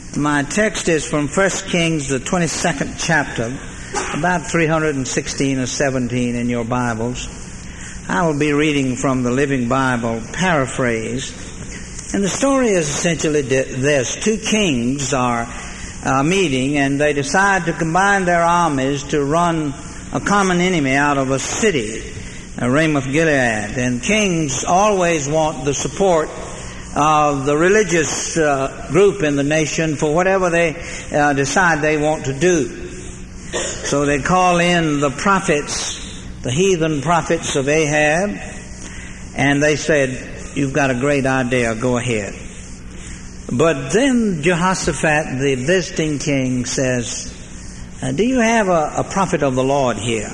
My text is from 1 Kings, the 22nd chapter, about 316 or 17 in your Bibles. I will be reading from the Living Bible paraphrase. And the story is essentially this. Two kings are meeting, and they decide to combine their armies to run a common enemy out of a city, Ramoth-Gilead. And kings always want the support of the religious group in the nation for whatever they decide they want to do. So they call in the prophets, the heathen prophets of Ahab, and they said, "You've got a great idea, go ahead." But then Jehoshaphat, the visiting king, says, "Do you have a prophet of the Lord here?"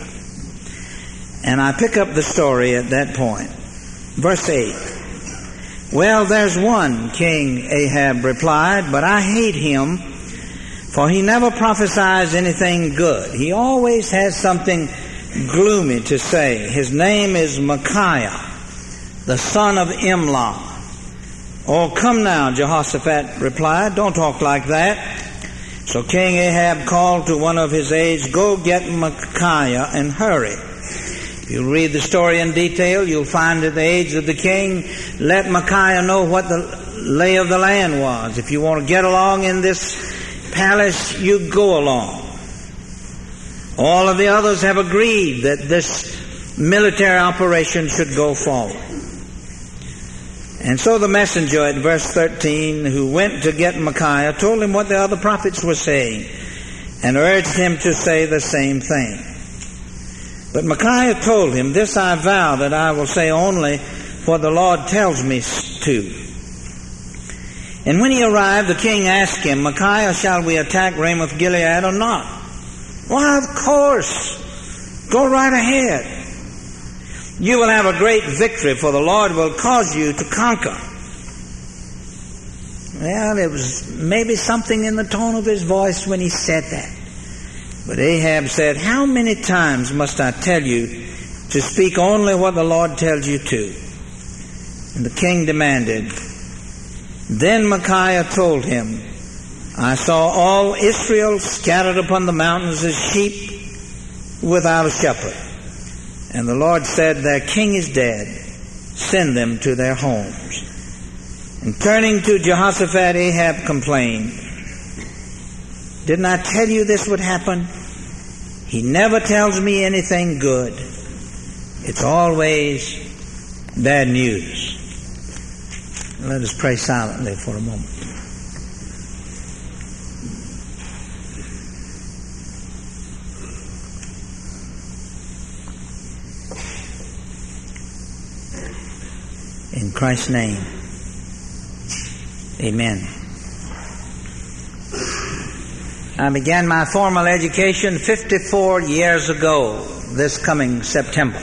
And I pick up the story at that point. Verse 8. "Well, there's one," King Ahab replied, "but I hate him, for he never prophesies anything good. He always has something gloomy to say. His name is Micaiah, the son of Imlah." "Oh, come now," Jehoshaphat replied, "don't talk like that." So King Ahab called to one of his aides, "Go get Micaiah and hurry." If you read the story in detail, you'll find that the aides of the king let Micaiah know what the lay of the land was. If you want to get along in this palace, you go along. All of the others have agreed that this military operation should go forward. And so the messenger at verse 13, who went to get Micaiah, told him what the other prophets were saying and urged him to say the same thing. But Micaiah told him, "This I vow that I will say only what the Lord tells me to." And when he arrived, the king asked him, "Micaiah, shall we attack Ramoth-Gilead or not?" "Why, of course. Go right ahead. You will have a great victory, for the Lord will cause you to conquer." Well, it was maybe something in the tone of his voice when he said that. But Ahab said, "How many times must I tell you to speak only what the Lord tells you to?" And the king demanded. Then Micaiah told him, "I saw all Israel scattered upon the mountains as sheep without a shepherd. And the Lord said, 'Their king is dead. Send them to their homes.'" And turning to Jehoshaphat, Ahab complained, "Didn't I tell you this would happen? He never tells me anything good. It's always bad news." Let us pray silently for a moment. In Christ's name, amen. I began my formal education 54 years ago, this coming September.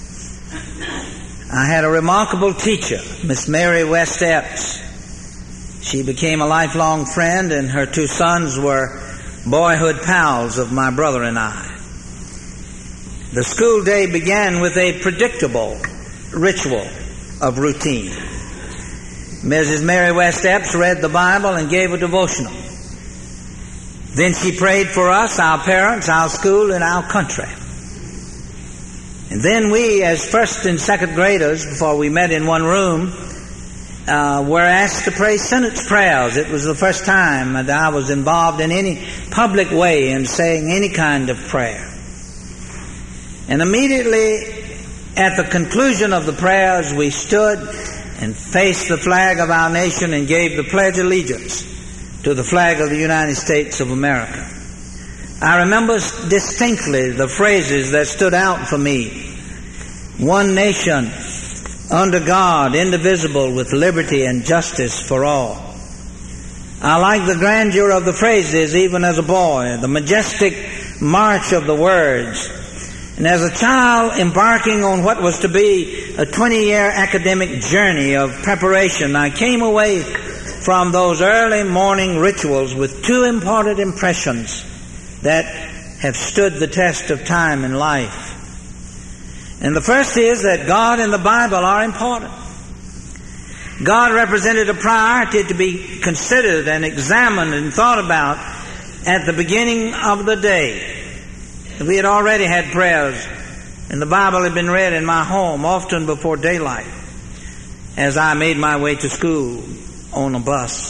I had a remarkable teacher, Miss Mary West Epps. She became a lifelong friend, and her two sons were boyhood pals of my brother and I. The school day began with a predictable ritual of routine. Mrs. Mary West Epps read the Bible and gave a devotional. Then she prayed for us, our parents, our school, and our country. And then we, as first and second graders, before we met in one room, were asked to pray sentence prayers. It was the first time that I was involved in any public way in saying any kind of prayer. And immediately at the conclusion of the prayers, we stood and faced the flag of our nation and gave the Pledge of Allegiance to the flag of the United States of America. I remember distinctly the phrases that stood out for me. "One nation, under God, indivisible, with liberty and justice for all." I like the grandeur of the phrases even as a boy, the majestic march of the words. And as a child embarking on what was to be a 20-year academic journey of preparation, I came away from those early morning rituals with two important impressions that have stood the test of time and life. And the first is that God and the Bible are important. God represented a priority to be considered and examined and thought about at the beginning of the day. We had already had prayers, and the Bible had been read in my home often before daylight as I made my way to school on a bus.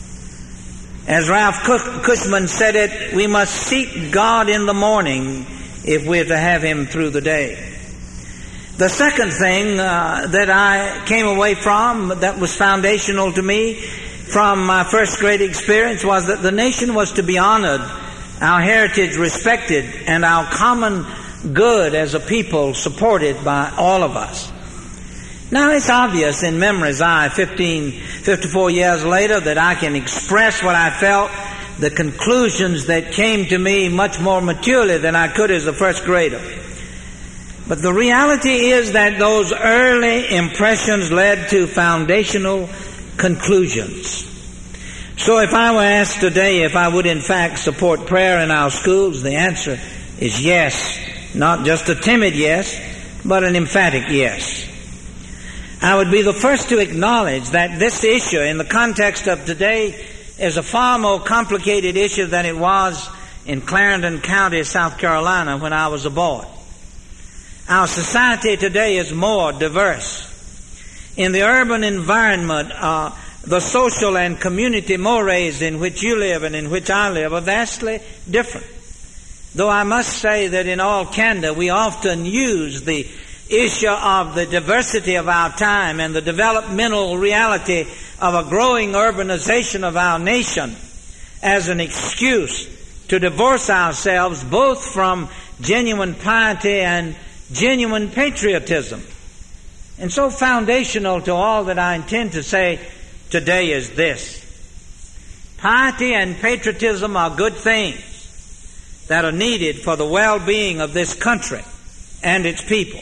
As Ralph Cushman said it, we must seek God in the morning if we're to have Him through the day. The second thing that I came away from that was foundational to me from my first grade experience was that the nation was to be honored, our heritage respected, and our common good as a people supported by all of us. Now it's obvious in memory's eye 54 years later that I can express what I felt, the conclusions that came to me much more maturely than I could as a first grader. But the reality is that those early impressions led to foundational conclusions. So if I were asked today if I would in fact support prayer in our schools, the answer is yes. Not just a timid yes, but an emphatic yes. I would be the first to acknowledge that this issue in the context of today is a far more complicated issue than it was in Clarendon County, South Carolina when I was a boy. Our society today is more diverse. In the urban environment, the social and community mores in which you live and in which I live are vastly different. Though I must say that in all candor, we often use the issue of the diversity of our time and the developmental reality of a growing urbanization of our nation as an excuse to divorce ourselves both from genuine piety and genuine patriotism. And so foundational to all that I intend to say today is this. Piety and patriotism are good things that are needed for the well-being of this country and its people.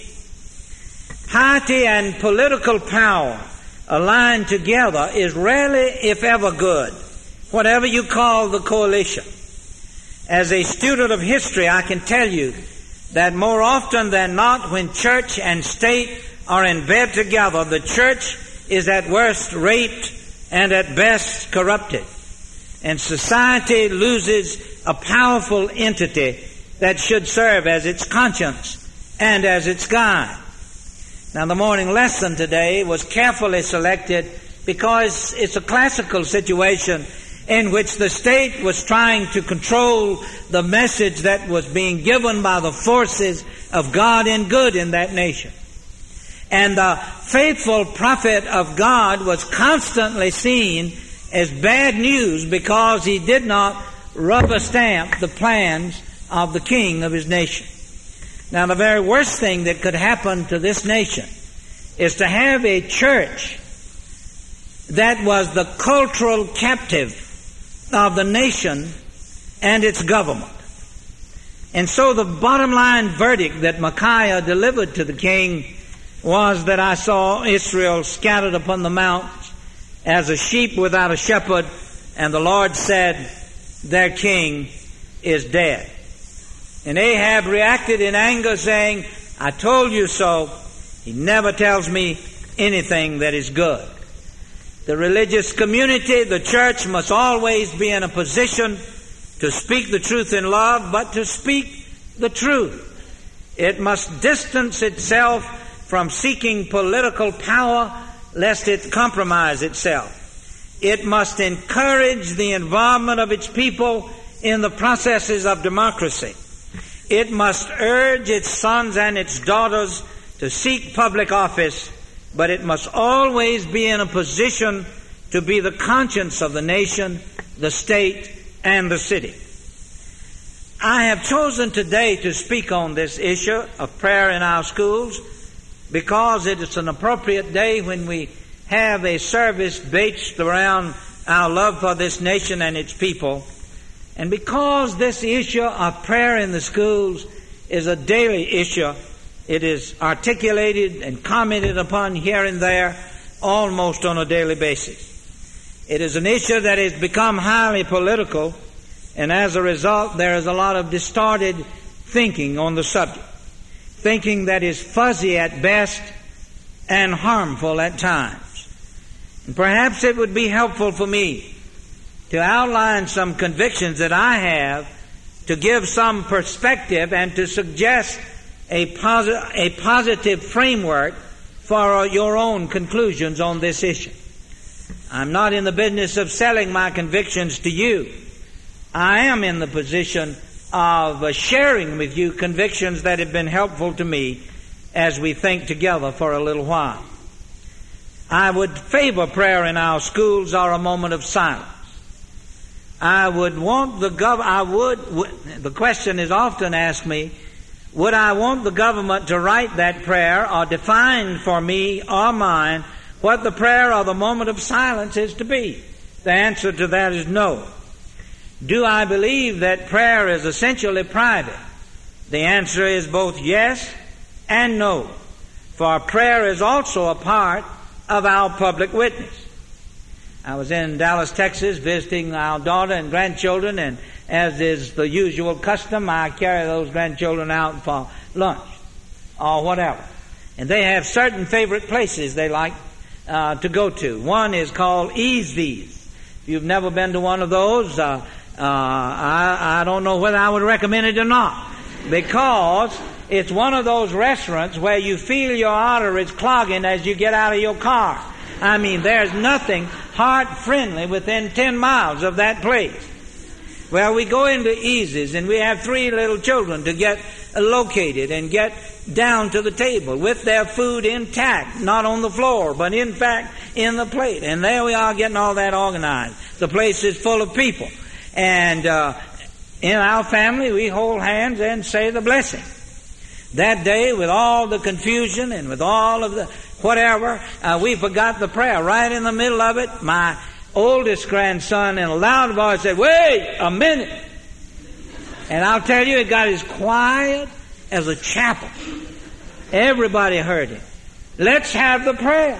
Piety and political power aligned together is rarely, if ever, good, whatever you call the coalition. As a student of history, I can tell you that more often than not, when church and state are in bed together, the church is at worst raped and at best corrupted. And society loses a powerful entity that should serve as its conscience and as its guide. Now, the morning lesson today was carefully selected because it's a classical situation in which the state was trying to control the message that was being given by the forces of God and good in that nation. And the faithful prophet of God was constantly seen as bad news because he did not rubber stamp the plans of the king of his nation. Now, the very worst thing that could happen to this nation is to have a church that was the cultural captive of the nation and its government. And so the bottom line verdict that Micaiah delivered to the king was that I saw Israel scattered upon the mountains as a sheep without a shepherd, and the Lord said, their king is dead. And Ahab reacted in anger, saying, I told you so. He never tells me anything that is good. The religious community, the church, must always be in a position to speak the truth in love, but to speak the truth. It must distance itself from seeking political power, lest it compromise itself. It must encourage the involvement of its people in the processes of democracy. It must urge its sons and its daughters to seek public office, but it must always be in a position to be the conscience of the nation, the state, and the city. I have chosen today to speak on this issue of prayer in our schools because it is an appropriate day when we have a service based around our love for this nation and its people, and because this issue of prayer in the schools is a daily issue. It is articulated and commented upon here and there almost on a daily basis. It is an issue that has become highly political, and as a result there is a lot of distorted thinking on the subject, thinking that is fuzzy at best and harmful at times. And perhaps it would be helpful for me to outline some convictions that I have, to give some perspective and to suggest a positive framework for your own conclusions on this issue. I'm not in the business of selling my convictions to you. I am in the position of sharing with you convictions that have been helpful to me as we think together for a little while. I would favor prayer in our schools or a moment of silence. I would want the question is often asked me, would I want the government to write that prayer or define for me or mine what the prayer or the moment of silence is to be? The answer to that is no. Do I believe that prayer is essentially private? The answer is both yes and no. For prayer is also a part of our public witness. I was in Dallas, Texas, visiting our daughter and grandchildren, and as is the usual custom, I carry those grandchildren out for lunch or whatever. And they have certain favorite places they like to go to. One is called Easy's. If you've never been to one of those, I don't know whether I would recommend it or not, because it's one of those restaurants where you feel your arteries clogging as you get out of your car. I mean, there's nothing heart-friendly within 10 miles of that place. Well, we go into Easy's, and we have 3 little children to get located and get down to the table with their food intact, not on the floor, but in fact in the plate. And there we are getting all that organized. The place is full of people. And in our family, we hold hands and say the blessing. That day, with all the confusion and with all of the whatever, we forgot the prayer. Right in the middle of it, my oldest grandson in a loud voice said, "Wait a minute." And I'll tell you, it got as quiet as a chapel. Everybody heard him. Let's have the prayer.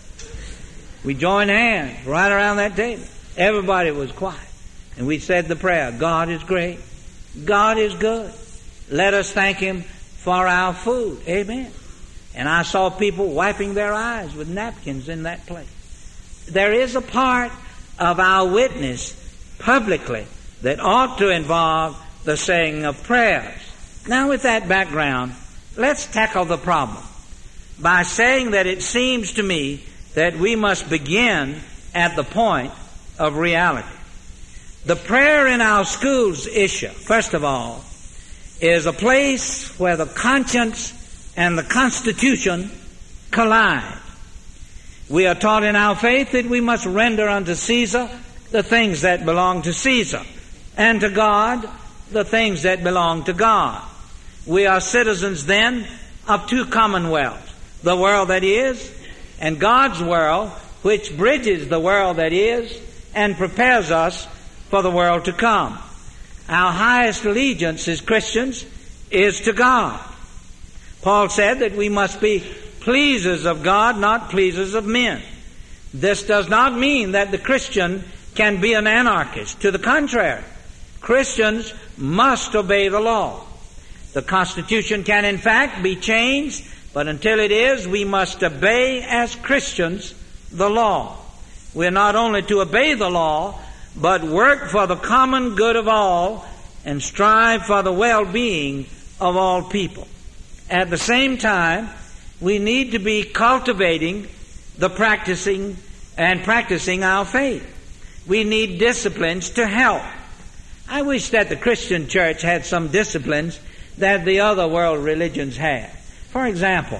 We joined hands right around that table. Everybody was quiet. And we said the prayer, God is great. God is good. Let us thank Him for our food. Amen. And I saw people wiping their eyes with napkins in that place. There is a part of our witness publicly that ought to involve the saying of prayers. Now, with that background, let's tackle the problem by saying that it seems to me that we must begin at the point of reality. The prayer in our schools issue, first of all, is a place where the conscience and the Constitution collide. We are taught in our faith that we must render unto Caesar the things that belong to Caesar, and to God the things that belong to God. We are citizens then of 2 commonwealths, the world that is and God's world, which bridges the world that is and prepares us for the world to come. Our highest allegiance as Christians is to God. Paul said that we must be pleasers of God, not pleasers of men. This does not mean that the Christian can be an anarchist. To the contrary, Christians must obey the law. The Constitution can in fact be changed, but until it is, we must obey as Christians the law. We're not only to obey the law, but work for the common good of all and strive for the well-being of all people. At the same time, we need to be cultivating the practicing our faith. We need disciplines to help. I wish that the Christian church had some disciplines that the other world religions have. For example,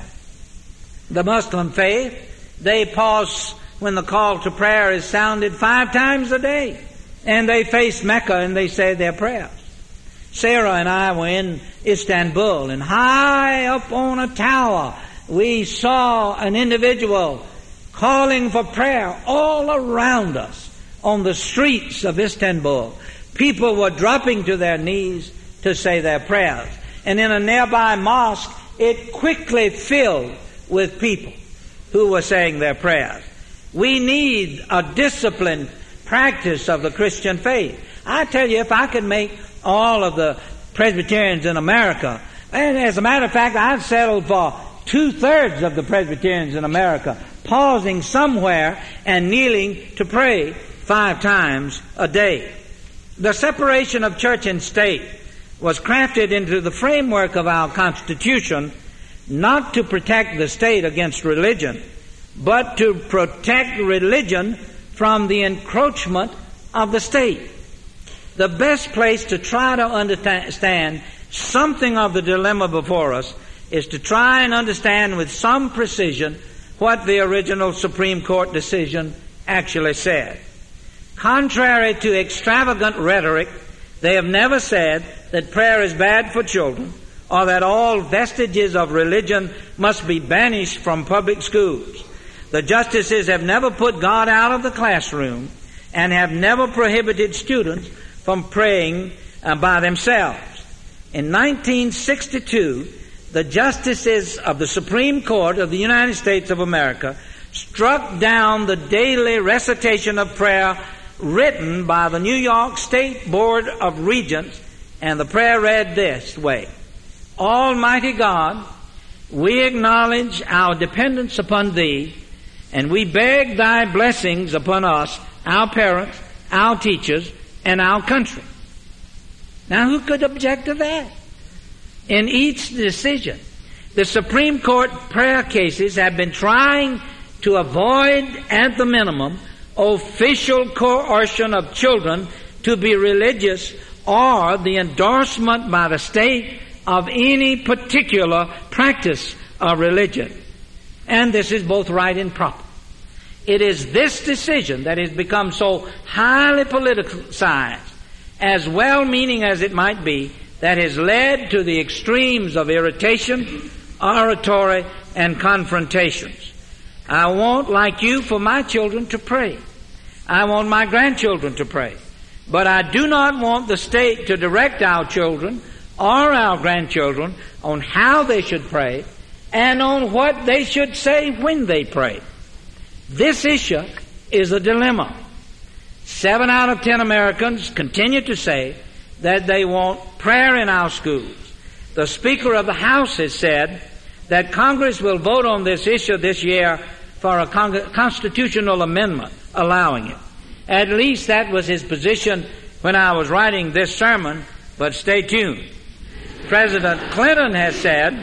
the Muslim faith, they pause when the call to prayer is sounded 5 times a day. And they face Mecca and they say their prayers. Sarah and I were in Istanbul, and high up on a tower we saw an individual calling for prayer all around us on the streets of Istanbul. People were dropping to their knees to say their prayers. And in a nearby mosque, it quickly filled with people who were saying their prayers. We need a disciplined practice of the Christian faith. I tell you, if I could make all of the Presbyterians in America, and as a matter of fact, I've settled for 2/3 of the Presbyterians in America pausing somewhere and kneeling to pray 5 times a day. The separation of church and state was crafted into the framework of our Constitution not to protect the state against religion, but to protect religion from the encroachment of the state. The best place to try to understand something of the dilemma before us is to try and understand with some precision what the original Supreme Court decision actually said. Contrary to extravagant rhetoric, they have never said that prayer is bad for children or that all vestiges of religion must be banished from public schools. The justices have never put God out of the classroom and have never prohibited students from praying by themselves. In 1962, the justices of the Supreme Court of the United States of America struck down the daily recitation of prayer written by the New York State Board of Regents, and the prayer read this way: Almighty God, we acknowledge our dependence upon Thee, and we beg Thy blessings upon us, our parents, our teachers, and our country. Now, who could object to that? In each decision, the Supreme Court prayer cases have been trying to avoid, at the minimum, official coercion of children to be religious or the endorsement by the state of any particular practice of religion. And this is both right and proper. It is this decision that has become so highly politicized, as well-meaning as it might be, that has led to the extremes of irritation, oratory, and confrontations. I want, like you, for my children to pray. I want my grandchildren to pray. But I do not want the state to direct our children or our grandchildren on how they should pray and on what they should say when they pray. This issue is a dilemma. 7 out of 10 Americans continue to say that they want prayer in our schools. The Speaker of the House has said that Congress will vote on this issue this year for a constitutional amendment allowing it. At least that was his position when I was writing this sermon, but stay tuned. President Clinton has said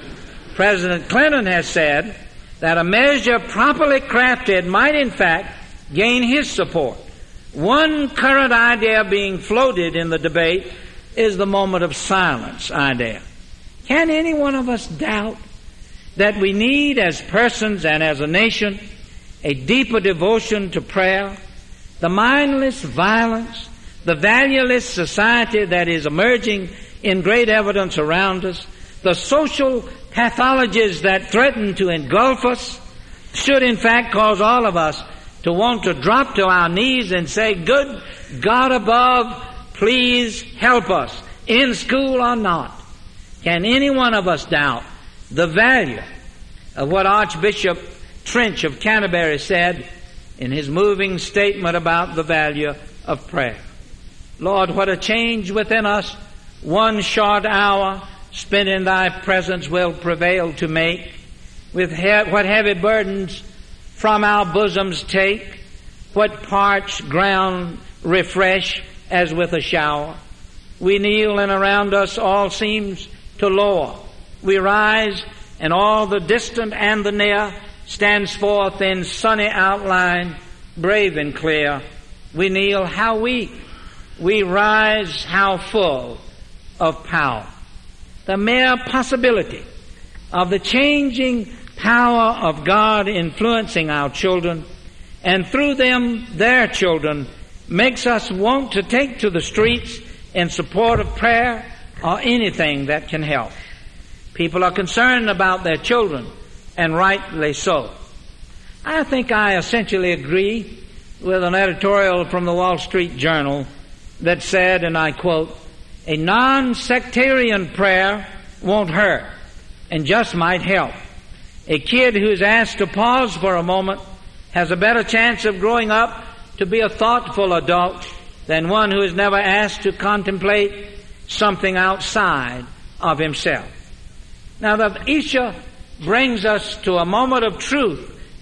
that a measure properly crafted might in fact gain his support. One current idea being floated in the debate is the moment of silence idea. Can any one of us doubt that we need, as persons and as a nation, a deeper devotion to prayer? The mindless violence, the valueless society that is emerging in great evidence around us, the social pathologies that threaten to engulf us, should in fact cause all of us to want to drop to our knees and say, good God above, please help us, in school or not. Can any one of us doubt the value of what Archbishop Trench of Canterbury said in his moving statement about the value of prayer? Lord, what a change within us one short hour spent in Thy presence will prevail to make. With what heavy burdens from our bosoms take, what parched ground refresh as with a shower. We kneel and around us all seems to lower. We rise and all the distant and the near stands forth in sunny outline, brave and clear. We kneel, how weak. We rise, how full of power. The mere possibility of the changing power of God influencing our children, and through them their children, makes us want to take to the streets in support of prayer or anything that can help. People are concerned about their children, and rightly so. I think I essentially agree with an editorial from the Wall Street Journal that said, and I quote, "A non-sectarian prayer won't hurt and just might help. A kid who's asked to pause for a moment has a better chance of growing up to be a thoughtful adult than one who is never asked to contemplate something outside of himself." Now, the issue brings us to a moment of truth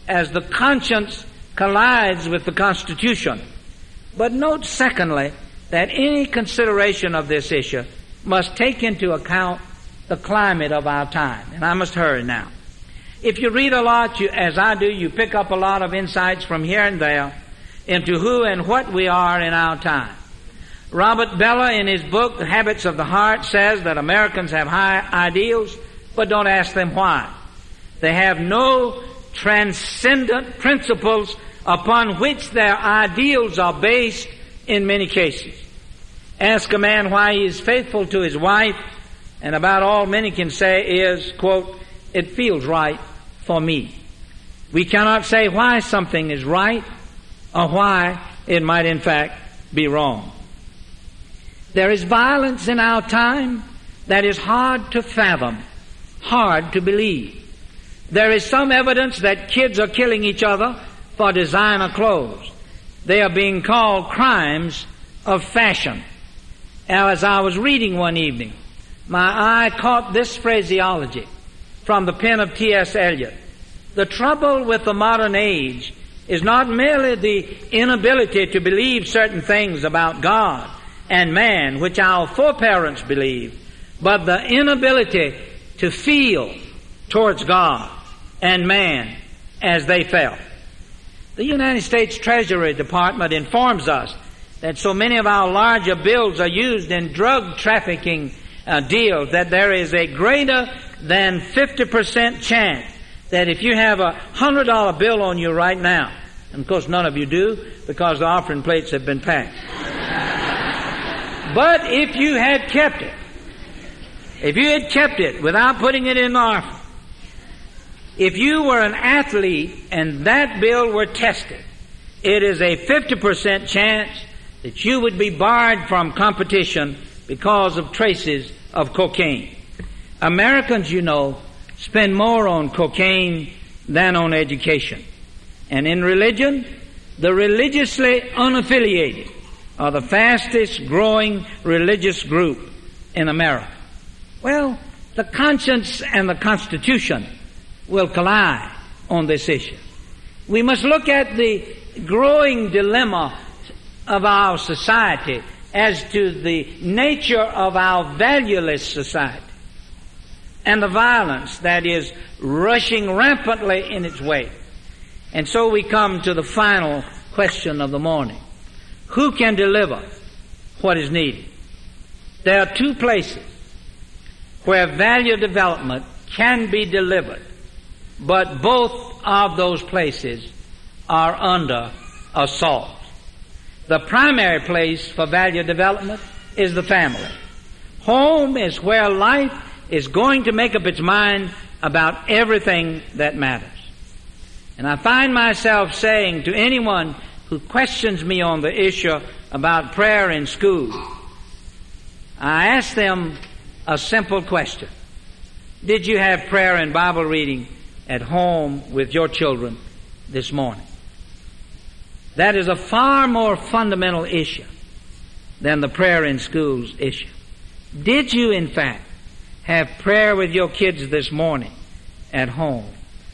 as the conscience collides with the Constitution. But note, secondly, that any consideration of this issue must take into account the climate of our time. And I must hurry now. If you read a lot, as I do, you pick up a lot of insights from here and there into who and what we are in our time. Robert Bellah, in his book, The Habits of the Heart, says that Americans have high ideals, but don't ask them why. They have no transcendent principles upon which their ideals are based in many cases. Ask a man why he is faithful to his wife, and about all many can say is, quote, "It feels right for me." We cannot say why something is right or why it might in fact be wrong. There is violence in our time that is hard to fathom, hard to believe. There is some evidence that kids are killing each other for designer clothes. They are being called crimes of fashion. Now, as I was reading one evening, my eye caught this phraseology from the pen of T.S. Eliot. The trouble with the modern age is not merely the inability to believe certain things about God and man, which our foreparents believed, but the inability to feel towards God and man as they felt. The United States Treasury Department informs us that so many of our larger bills are used in drug trafficking deals that there is a greater than 50% chance that if you have a $100 bill on you right now, and of course none of you do because the offering plates have been packed, but if you had kept it without putting it in the offering, if you were an athlete and that bill were tested, it is a 50% chance that you would be barred from competition because of traces of cocaine. Americans, you know, spend more on cocaine than on education. And in religion, the religiously unaffiliated are the fastest growing religious group in America. Well, the conscience and the Constitution will collide on this issue. We must look at the growing dilemma of our society as to the nature of our valueless society and the violence that is rushing rampantly in its way. And so we come to the final question of the morning. Who can deliver what is needed? There are two places where value development can be delivered, but both of those places are under assault. The primary place for value development is the family. Home is where life is going to make up its mind about everything that matters. And I find myself saying to anyone who questions me on the issue about prayer in school, I ask them a simple question. Did you have prayer and Bible reading at home with your children this morning? That is a far more fundamental issue than the prayer in schools issue. Did you, in fact, have prayer with your kids this morning at home?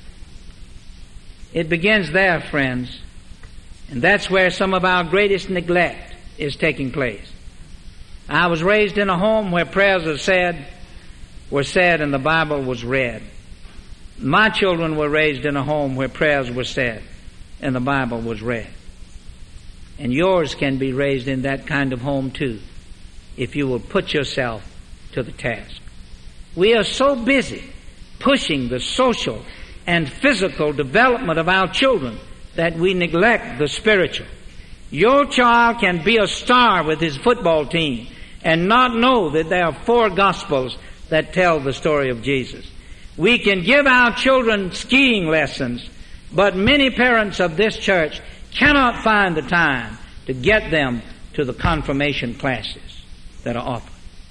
It begins there, friends, and that's where some of our greatest neglect is taking place. I was raised in a home where prayers were said and the Bible was read. My children were raised in a home where prayers were said and the Bible was read. And yours can be raised in that kind of home too, if you will put yourself to the task. We are so busy pushing the social and physical development of our children that we neglect the spiritual. Your child can be a star with his football team and not know that there are 4 Gospels that tell the story of Jesus. We can give our children skiing lessons, but many parents of this church cannot find the time to get them to the confirmation classes that are offered.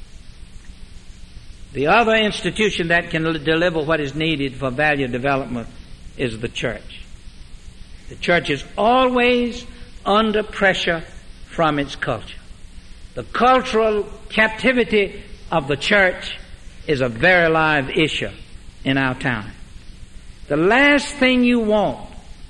The other institution that can deliver what is needed for value development is the church. The church is always under pressure from its culture. The cultural captivity of the church is a very live issue in our time. The last thing you want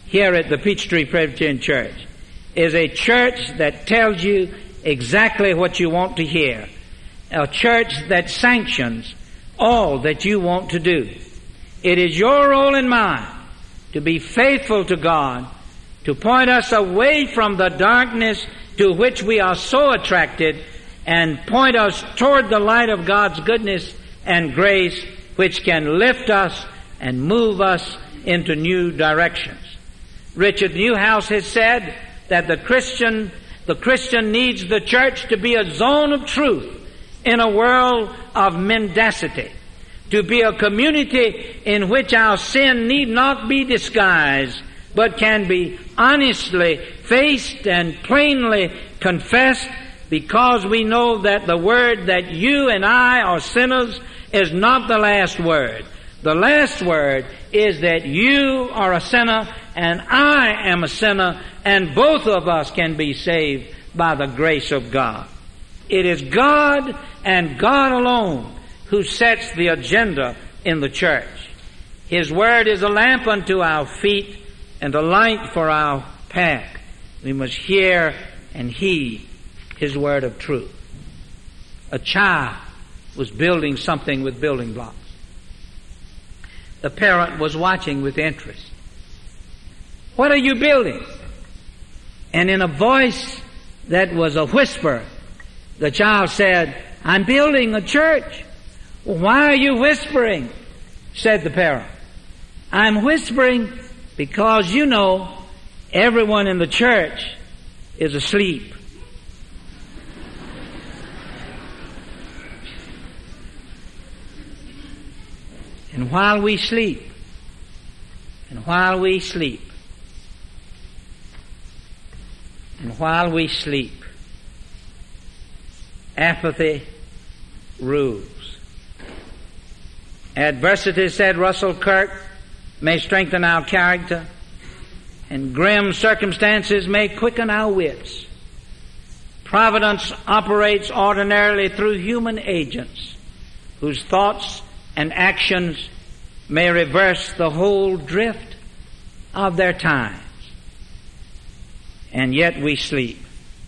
here at the Peachtree Presbyterian Church is a church that tells you exactly what you want to hear, a church that sanctions all that you want to do. It is your role and mine to be faithful to God, to point us away from the darkness to which we are so attracted and point us toward the light of God's goodness and grace, which can lift us and move us into new directions. Richard Newhouse has said that the Christian needs the church to be a zone of truth in a world of mendacity, to be a community in which our sin need not be disguised, but can be honestly faced and plainly confessed, because we know that the word that you and I are sinners is not the last word. The last word is that you are a sinner and I am a sinner, and both of us can be saved by the grace of God. It is God and God alone who sets the agenda in the church. His word is a lamp unto our feet and a light for our path. We must hear and heed His word of truth. A child was building something with building blocks. The parent was watching with interest. What are you building? And in a voice that was a whisper, the child said, I'm building a church. Well, why are you whispering? Said the parent. I'm whispering because you know everyone in the church is asleep. And while we sleep, apathy rules. Adversity, said Russell Kirk, may strengthen our character, and grim circumstances may quicken our wits. Providence operates ordinarily through human agents whose thoughts and actions may reverse the whole drift of their times. And yet we sleep.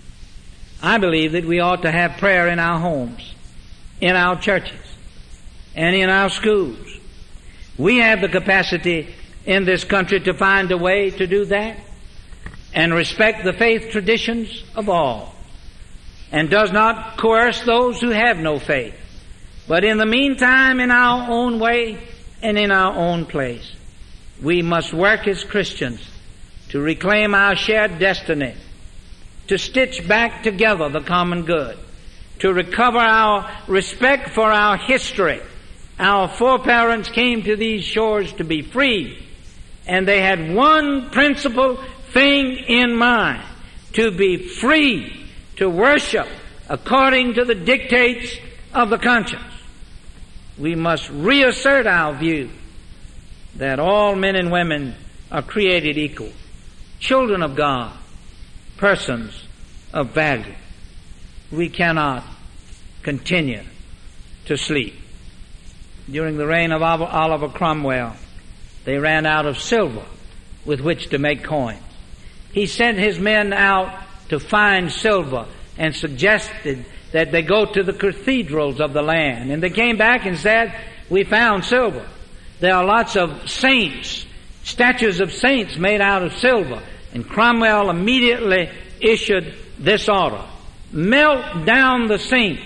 I believe that we ought to have prayer in our homes, in our churches, and in our schools. We have the capacity in this country to find a way to do that and respect the faith traditions of all, and does not coerce those who have no faith. But in the meantime, in our own way and in our own place, we must work as Christians to reclaim our shared destiny, to stitch back together the common good, to recover our respect for our history. Our foreparents came to these shores to be free, and they had one principal thing in mind: to be free to worship according to the dictates of the conscience. We must reassert our view that all men and women are created equal, children of God, persons of value. We cannot continue to sleep. During the reign of Oliver Cromwell, they ran out of silver with which to make coins. He sent his men out to find silver and suggested that they go to the cathedrals of the land. And they came back and said, we found silver. There are lots of saints, statues of saints made out of silver. And Cromwell immediately issued this order: melt down the saints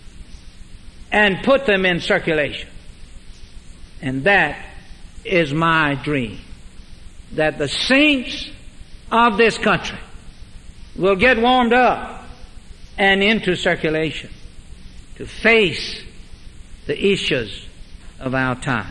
and put them in circulation. And that is my dream, that the saints of this country will get warmed up and into circulation to face the issues of our time.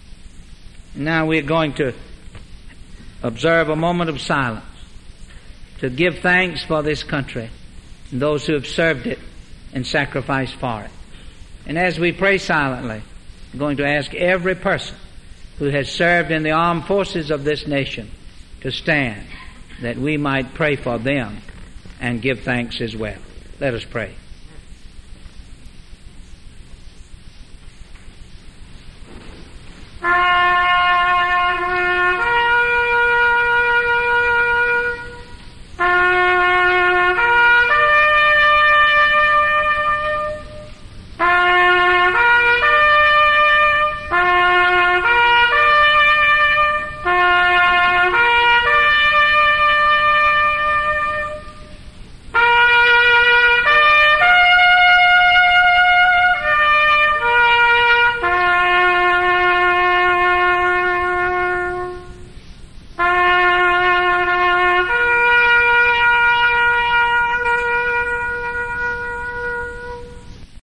Now we're going to observe a moment of silence to give thanks for this country and those who have served it and sacrificed for it. And as we pray silently, I'm going to ask every person who has served in the armed forces of this nation to stand, that we might pray for them and give thanks as well. Let us pray.